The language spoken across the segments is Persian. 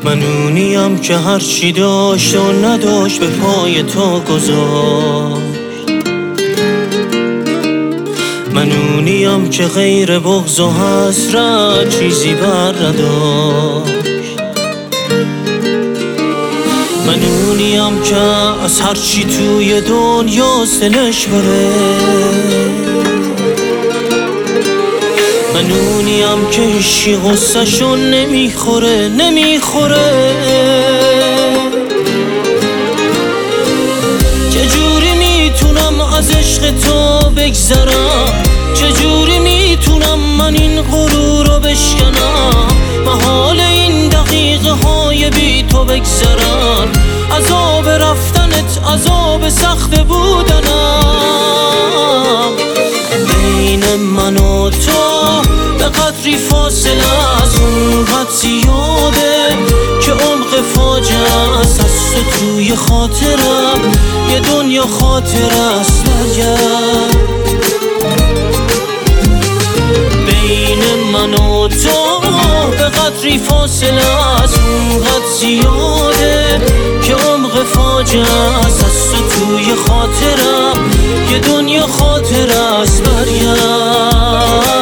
من اونیم که هرچی داشت و نداشت به پای تو گذاشت. من اونیم که غیر بغض و حسرت چیزی بر نداشت. من اونیم که از هرچی توی دنیا دلش بره. من اونیم که هیچی غصه‌شو نمیخوره. چجوری میتونم از عشق تو بگذرم؟ چجوری میتونم من این غرور رو بشکنم؟ محال این دقیقه های بی تو بگذرن. عذاب رفتنت عذاب سخت بودنم. بین من و تو به قدری فاصله از اونقدر زیاده که عمق فاجعه است. از تو توی خاطرم یه دنیا خاطره است برگرد. بین من و تو به قدری فاصله از اونقدر زیاده که عمق فاجعه است. از تو توی خاطرم یه دنیا خاطره است برگرد.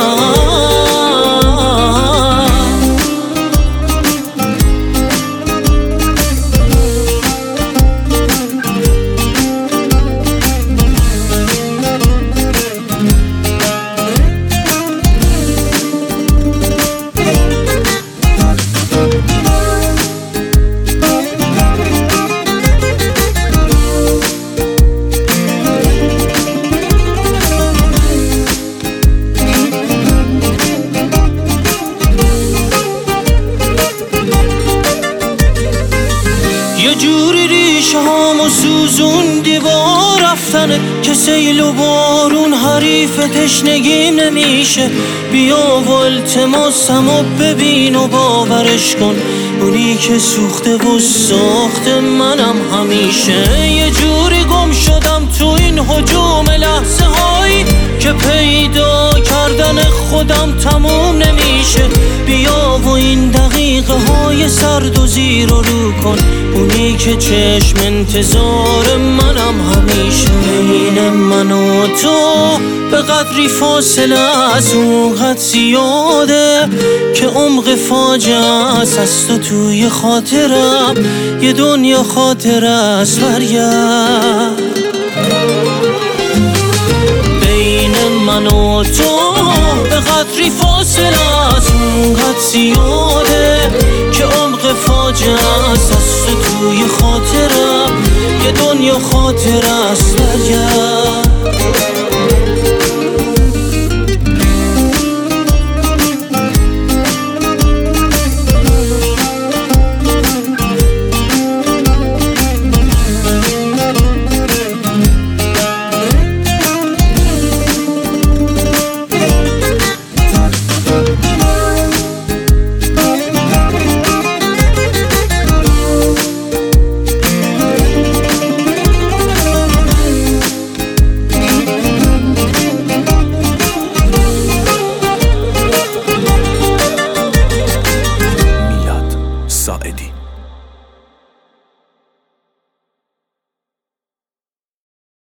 یه جوری ریشه هامو سوزون دیوار رفتنه که سیل و بارون حریف تشنگیم نمیشه. بیا و التماسمو ببین و باورش کن، اونی که سوخته و ساخته منم همیشه. یه جوری گم شدم تو این هجوم لحظه هایی که پیدا کردن خودم تموم نمیشه. بیا و این دقیقه های سرد و زیر و رو کن، اونی که چشم انتظار منم همیشه. بین من و تو به قدری فاصله از اونقدر زیاده که عمق فاجعه است. از تو توی خاطرم یه دنیا خاطره است برگرد. بین من و تو به قدری فاصله از اونقدر زیاده که عمق فاجعه است. از تو توی خاطرم یه دنیا خاطره است برگرد.